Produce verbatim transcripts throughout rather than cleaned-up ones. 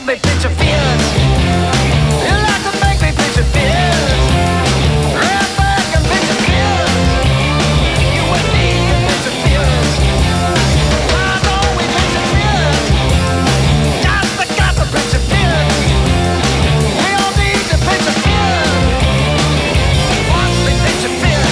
me pitch your fears. You like to make me pitch your fears. Right back and pitch your fears. You and me and pitch your fears. I know we pitch your fears. Just the got to pitch your fears. We all need to pitch your fears. Watch me pitch your fears.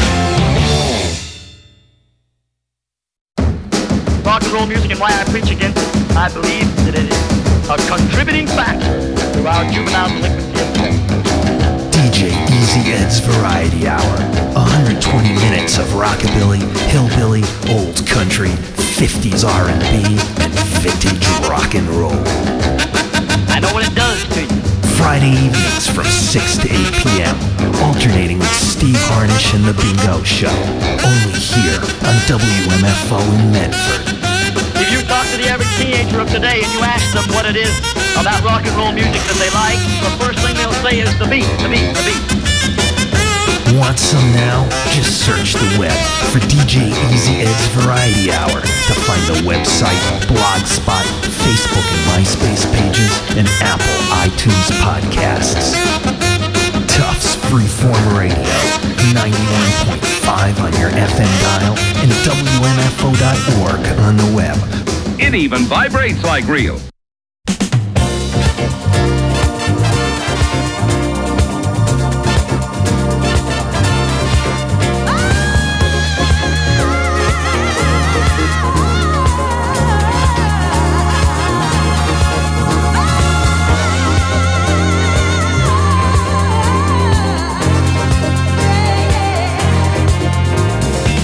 Rock and roll music and why I preach against it. I believe that it is a contributing factor to our juvenile delinquency. D J Easy Ed's Variety Hour. one hundred twenty minutes of rockabilly, hillbilly, old country, fifties R and B, and vintage rock and roll. I know what it does to you. Friday evenings from six to eight p m Alternating with Steve Harnish and The Bingo Show. Only here on W M F O in Medford. If you talk to the average teenager of today and you ask them what it is about rock and roll music that they like, the first thing they'll say is the beat, the beat, the beat. Want some now? Just search the web for D J Easy Ed's Variety Hour to find the website, Blogspot, Facebook and MySpace pages, and Apple iTunes podcasts. Tufts Freeform Radio, ninety-one point five on your F M dial, and W M F O dot org on the web. It even vibrates like real.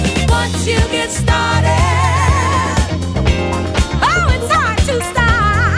Once you get started, oh, it's hard to stop.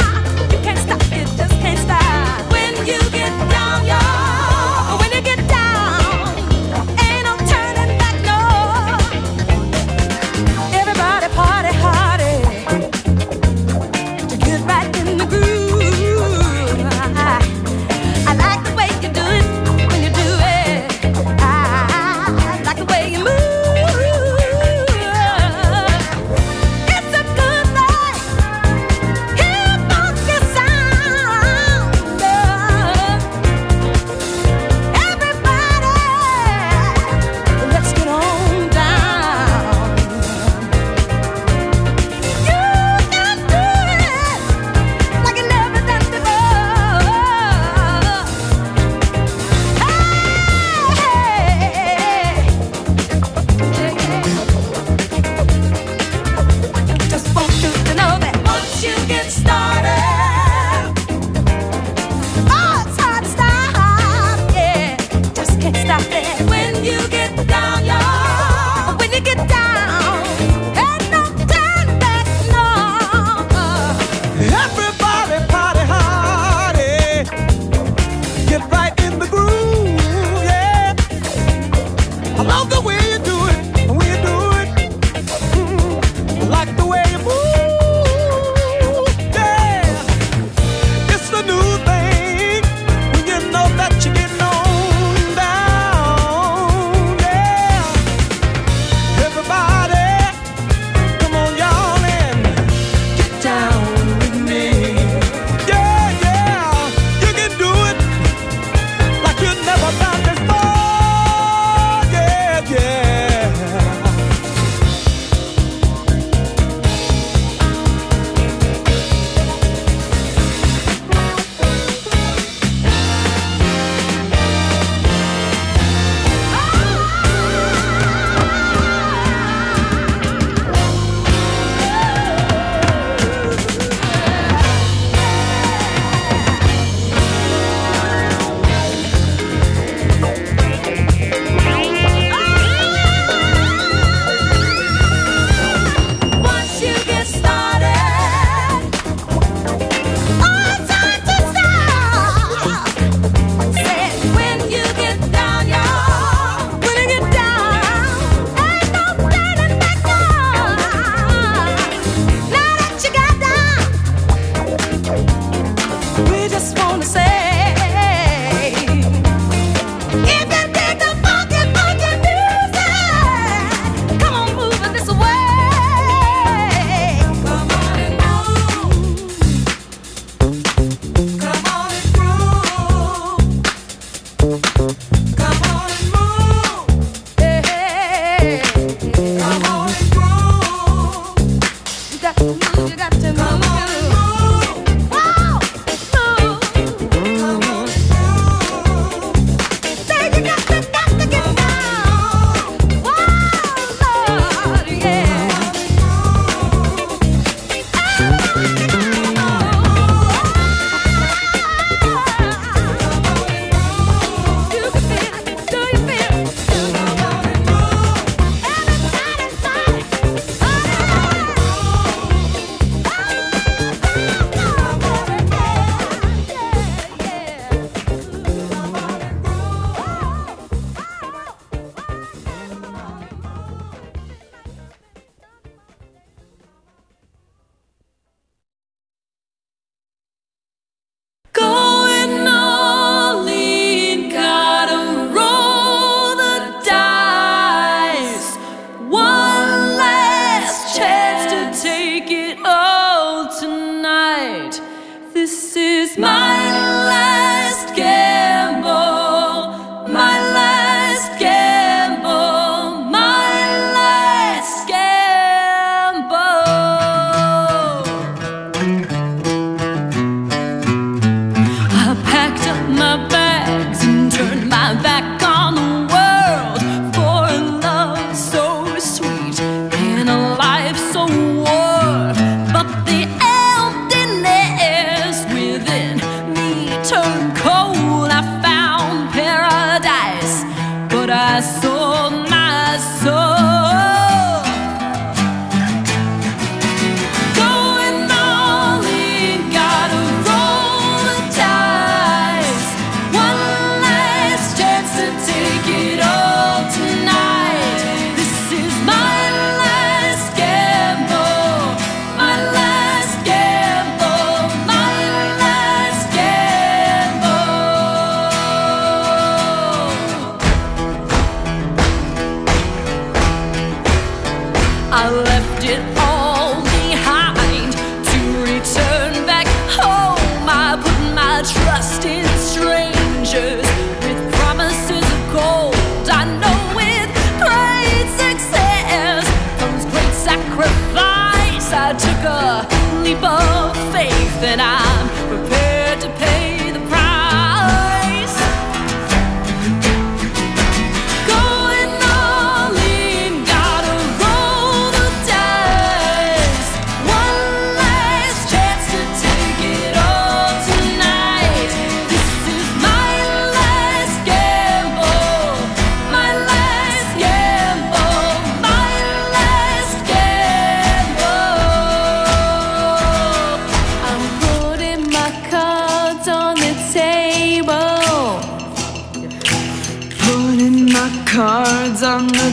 cards on the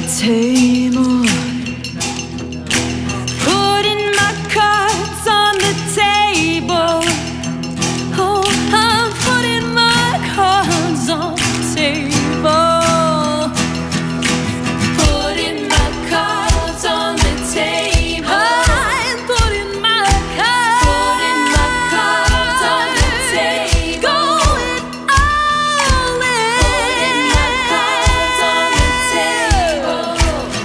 table. Putting my cards on the table. Oh, I'm putting my cards on the table. Putting my cards on the table. I'm putting my cards, putting my cards on the table. Going all in. Putting my cards on the table.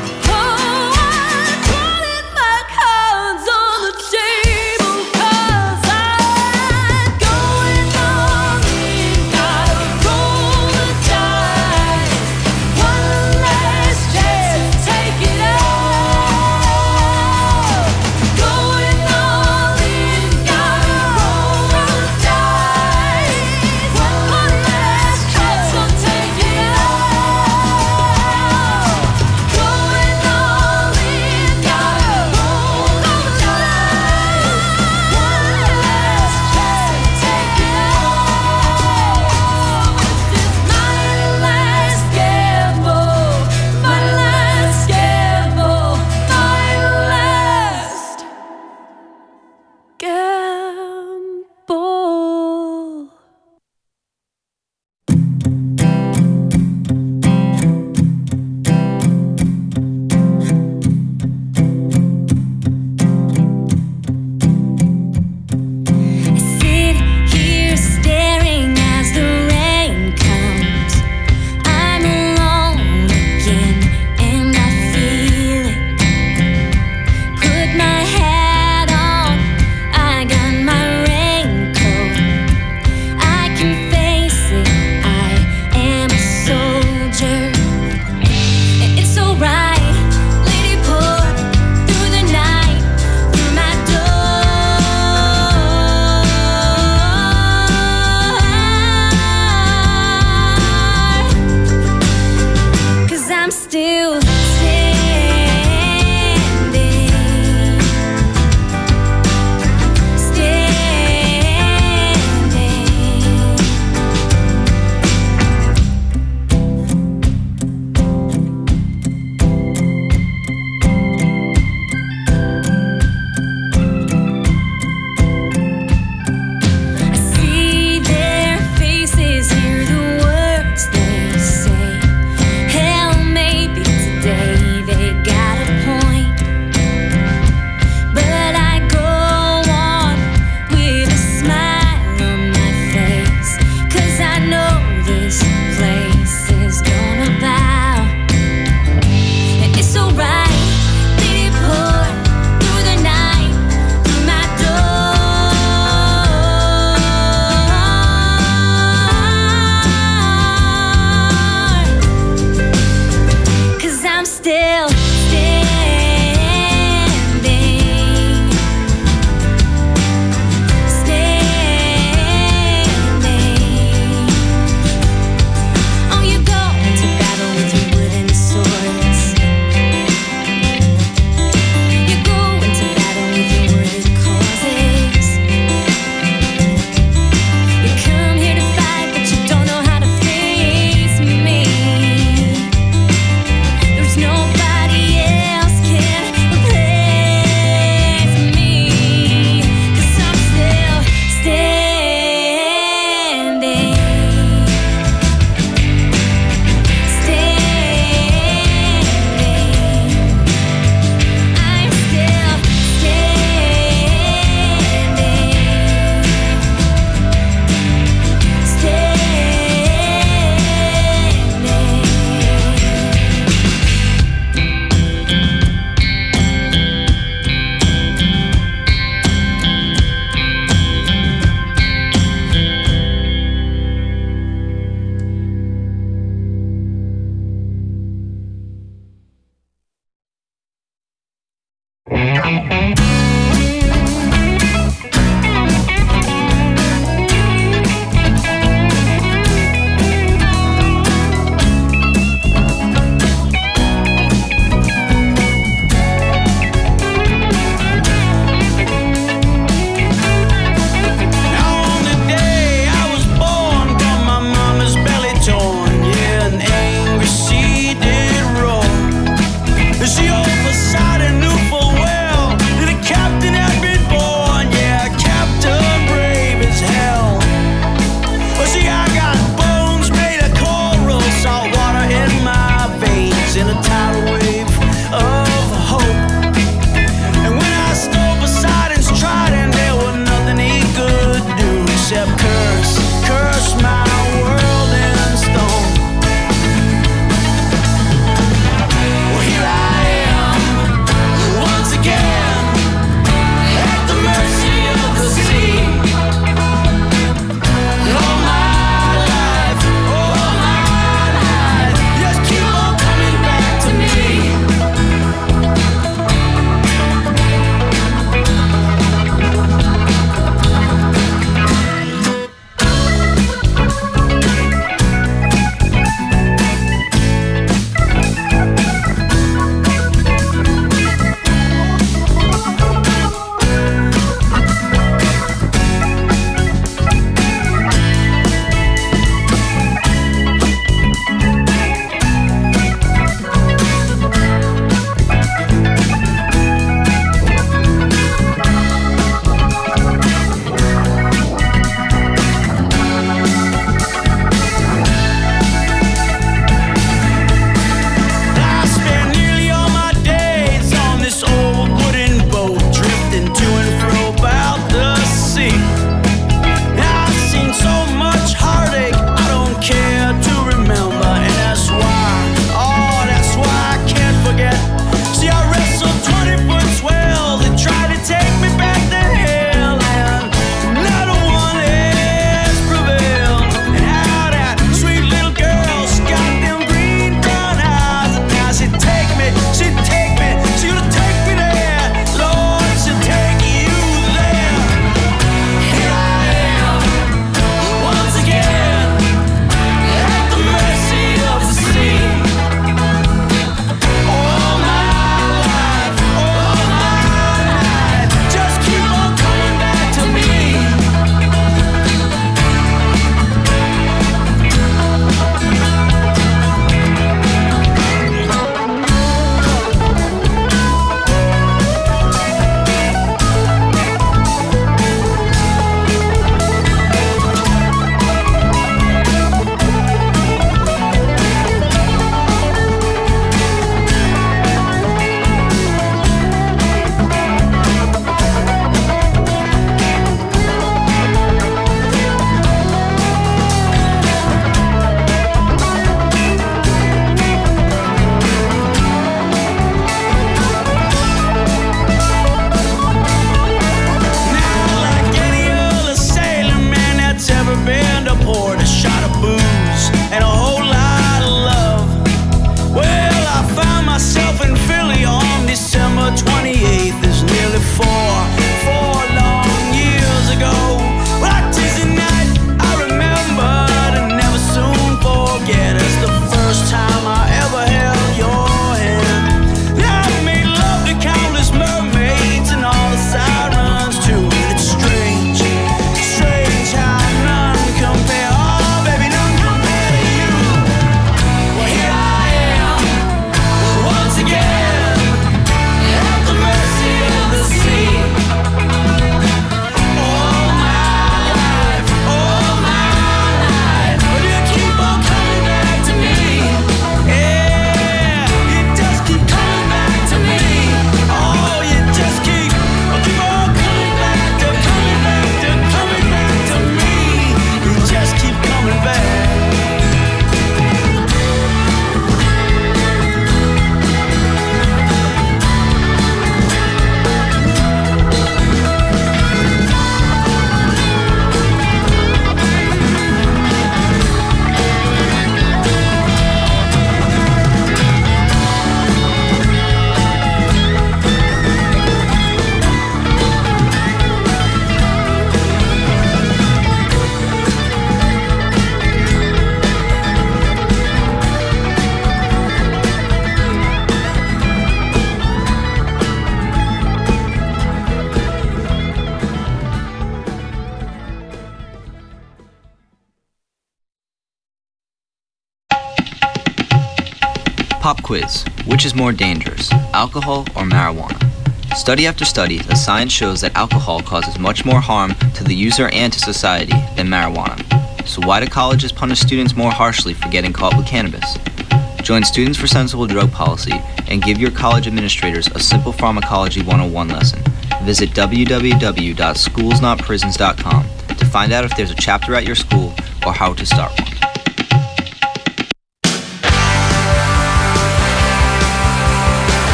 Pop quiz. Which is more dangerous, alcohol or marijuana? Study after study, the science shows that alcohol causes much more harm to the user and to society than marijuana. So why do colleges punish students more harshly for getting caught with cannabis? Join Students for Sensible Drug Policy and give your college administrators a simple pharmacology one oh one lesson. Visit w w w dot schools not prisons dot com to find out if there's a chapter at your school or how to start one.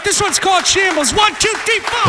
This one's called Shambles. One, two, three, four.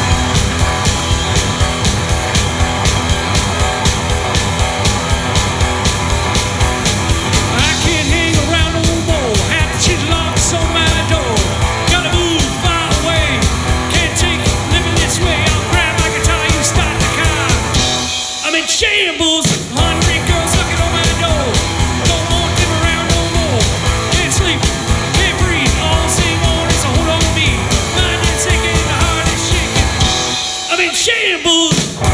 I can't hang around no more. Half the shit locks on my door. Gotta move far away. Can't take living this way. I'll grab my guitar, you start the car. I'm in shambles. Hungry girls looking on my door. Don't want them around no more. Can't sleep, can't breathe. All same on is a hold on me. Mind is sinking, the heart is shaking. I'm in shambles.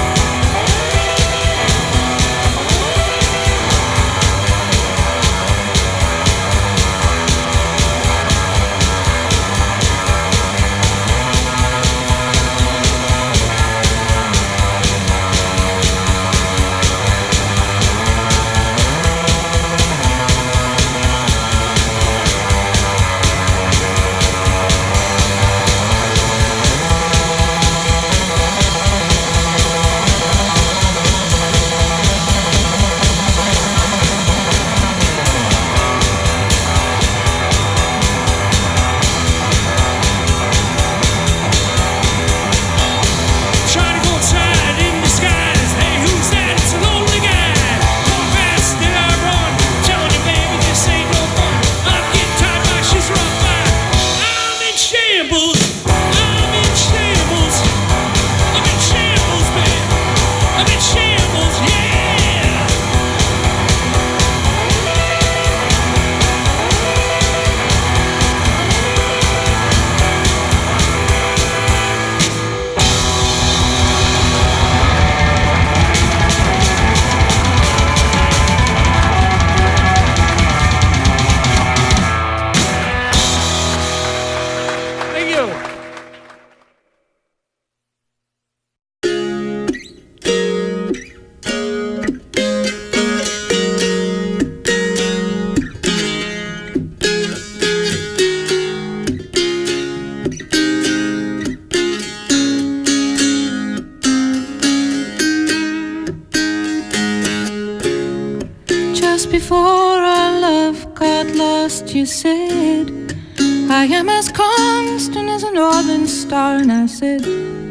Before our love got lost, you said, I am as constant as a northern star. And I said,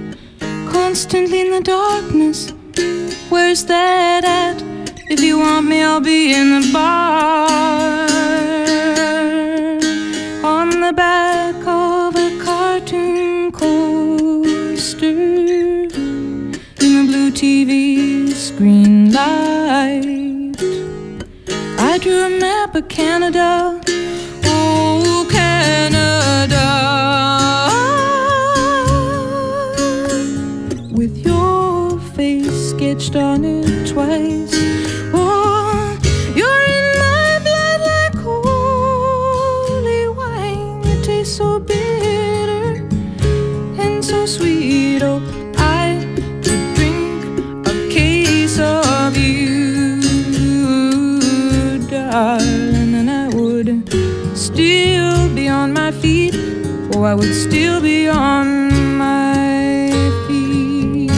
constantly in the darkness, where's that at? If you want me, I'll be in the bar. On the back of a cartoon coaster, in the blue T V screen light, I drew a map of Canada, oh Canada, with your face sketched on it twice. Oh, you're in my blood like holy wine. It tastes so bitter and so sweet. Oh, I could drink a case of you, darling, and I would still be on my feet. Oh, I would still be on my feet.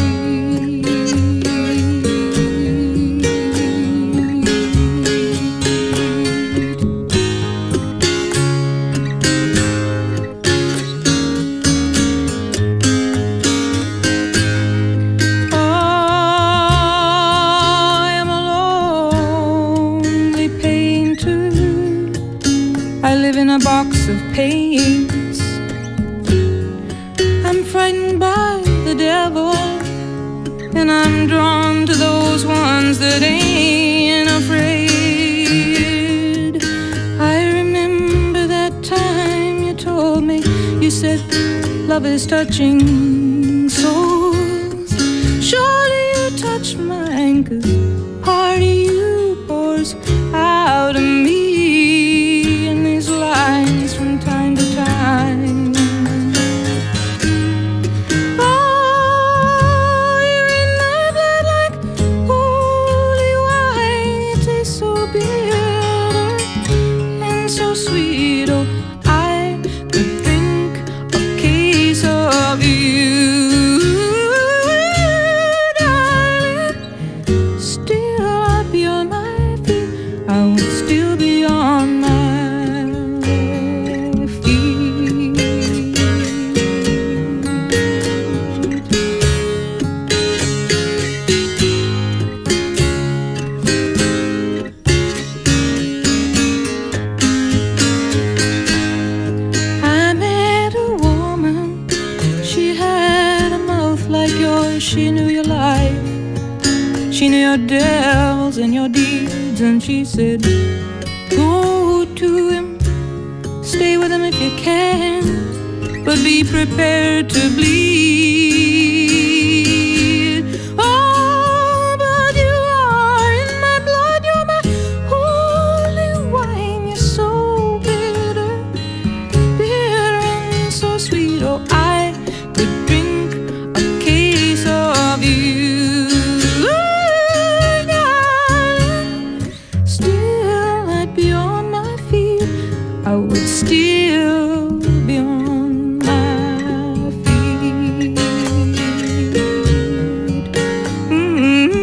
A box of paints. I'm frightened by the devil, and I'm drawn to those ones that ain't afraid. I remember that time you told me, you said love is touching souls. Surely you touched mine, 'cause part of you pours out of me. Lines from time to time. Oh, you're in my blood like holy wine. It tastes so bitter and so sweet. Oh, I could drink a case of you. she knew your life. She knew your devils and your deeds, and she said, go to him, stay with him if you can, but be prepared to bleed. Oh, but you are in my blood, you're my holy wine. You're so bitter, bitter and so sweet. Oh, I could drink a case of you. I would still be on my feet. Mm-hmm.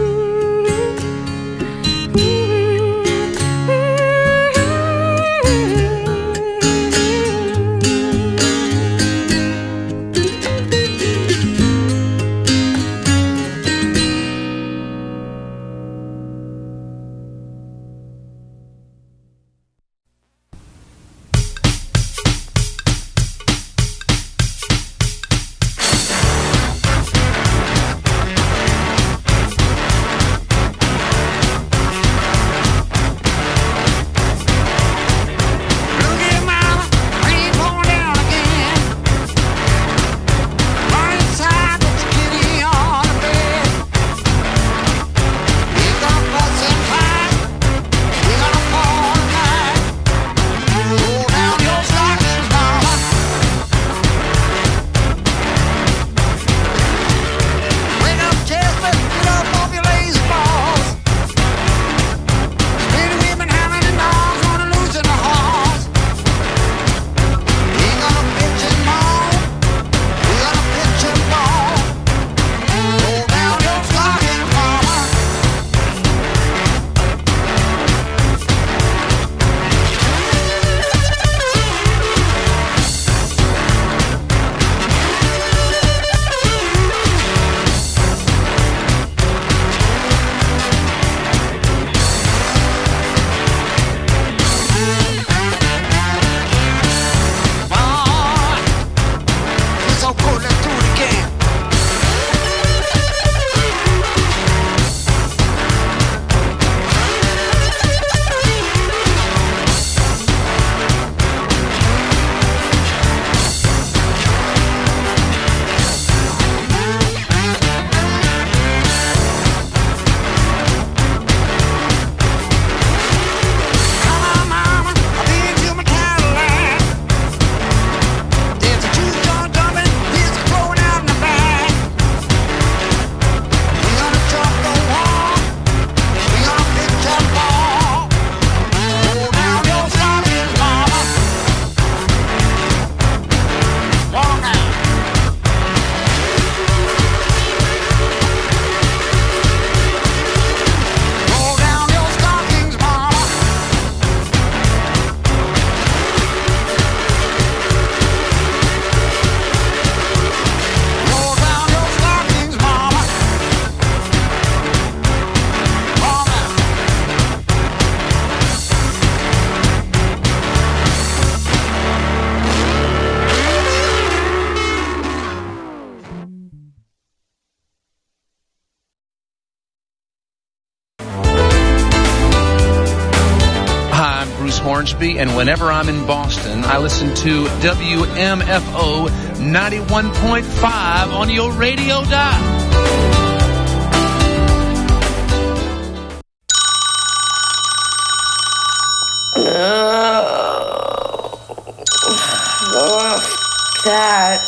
Hornsby, and whenever I'm in Boston, I listen to W M F O ninety-one point five on your radio dial. Oh, that.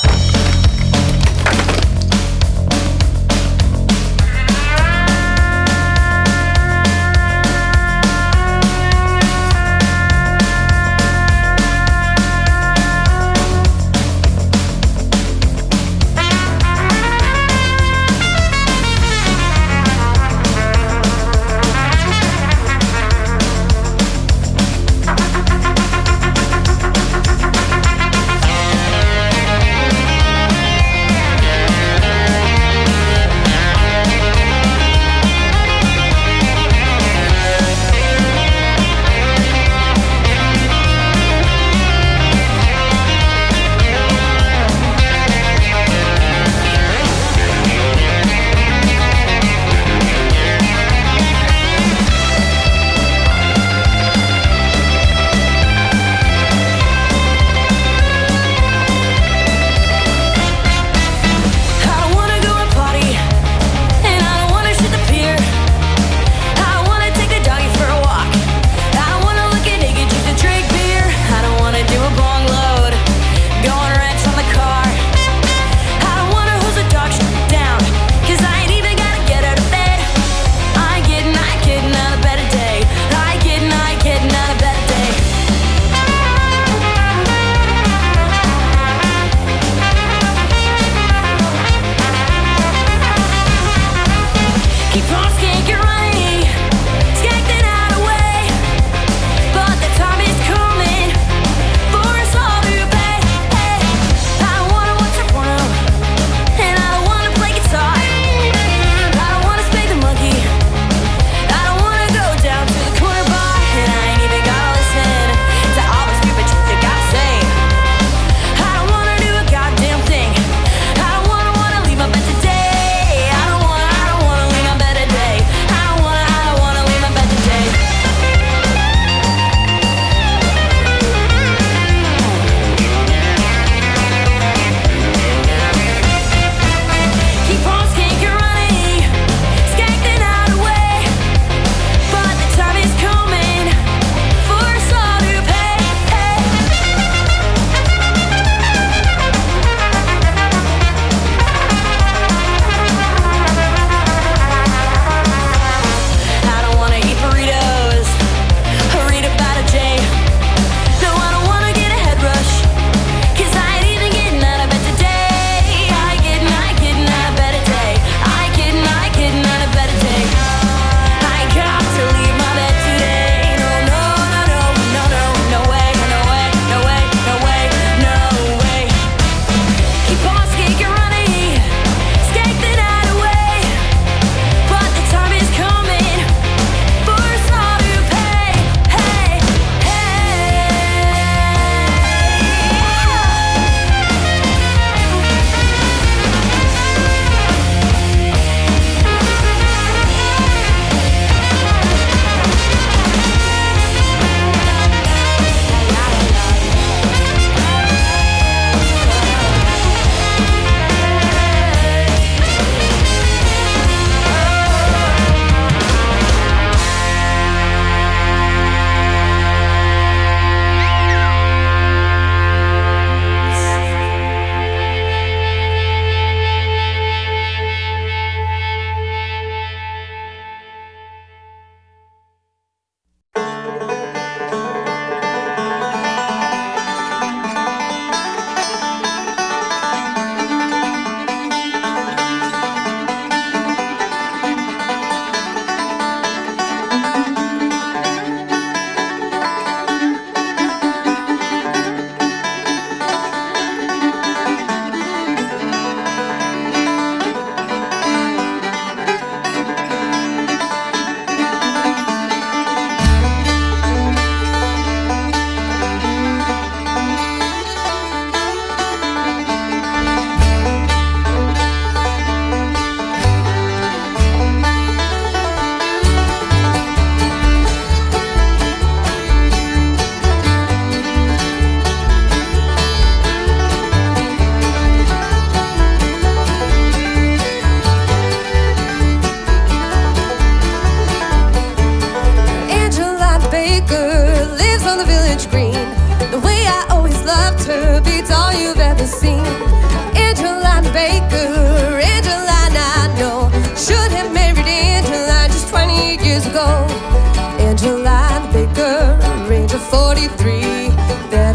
Thank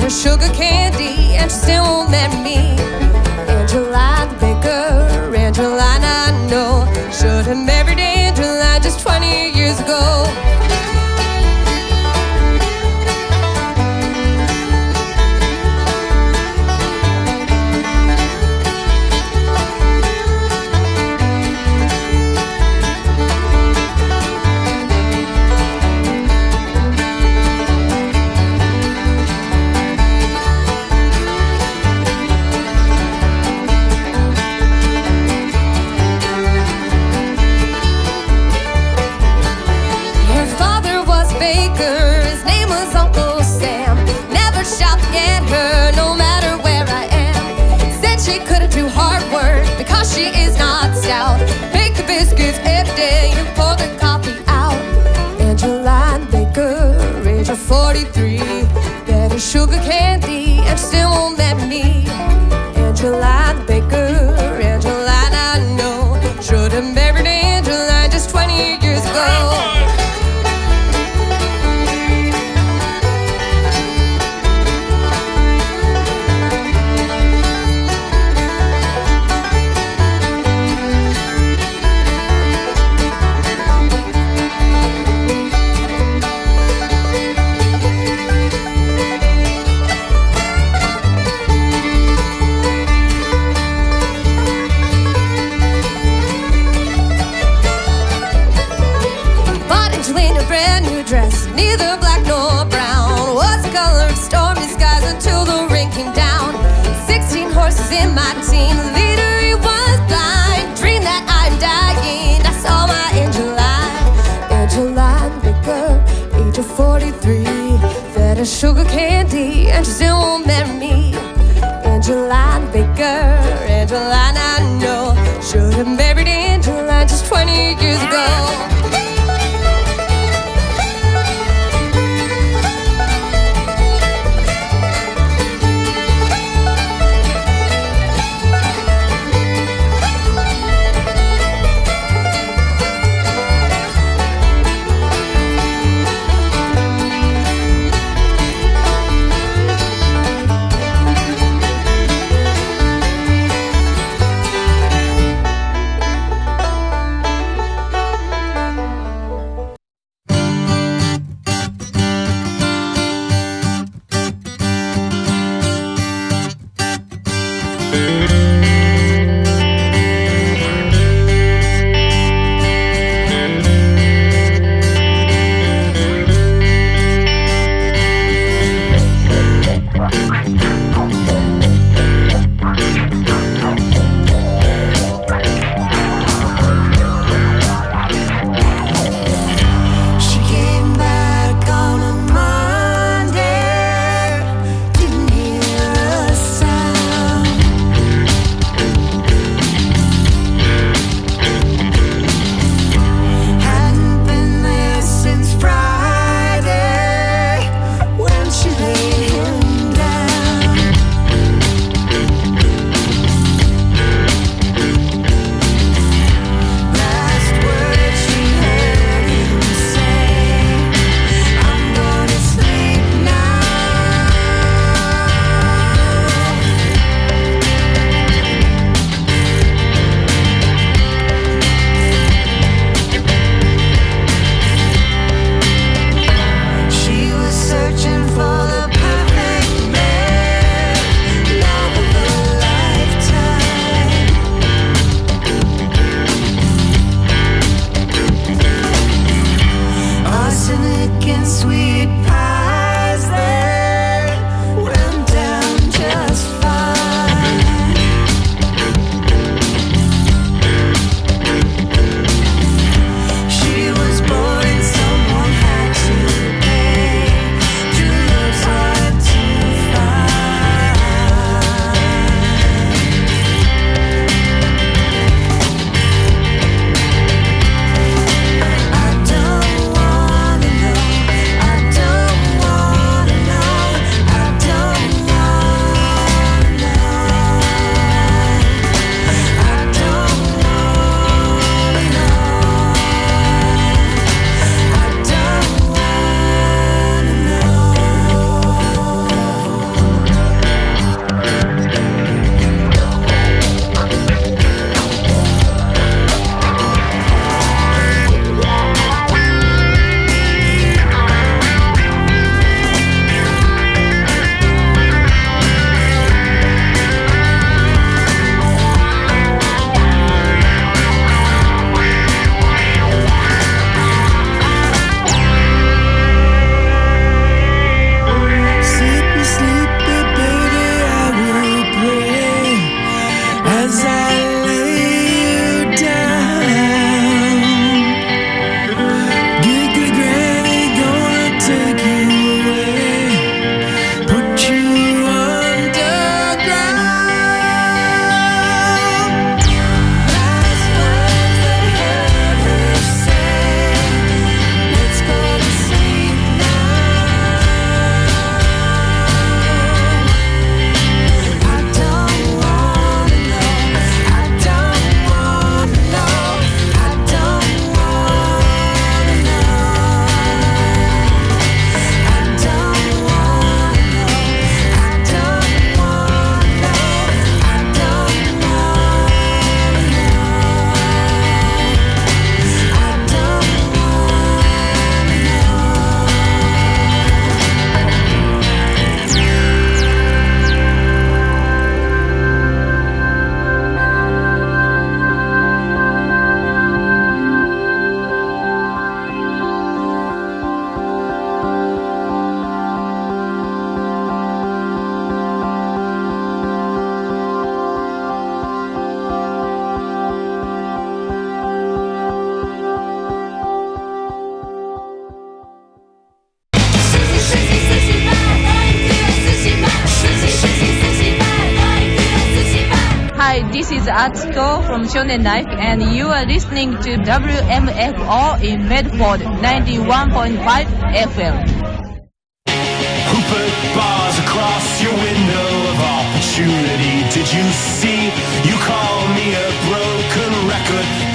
her sugar candy, and she still won't marry me. Angeline Baker, Angeline I know, should have married Angeline just twenty years ago. She is not stout. Bake the biscuits every day and pour the coffee out. Angeline Baker, age of forty-three, get her sugar candy and she still won't marry me. Angeline Baker, Angeline I know, should have married Angeline just twenty years ago. Dress, neither black nor brown, was the color of stormy skies until the rain came down. Sixteen horses in my team, the leader he was blind. Dream that I'm dying, I saw my Angeline. Angeline Baker, age of forty-three, fed her sugar candy and she still won't marry me. Angeline Baker, Angeline I know, should have married Angeline just twenty years ago. Atsuko from Shonen Life, and you are listening to W M F O in Medford, ninety-one point five F M. Who put bars across your window of opportunity? Did you see? You call me a broken record.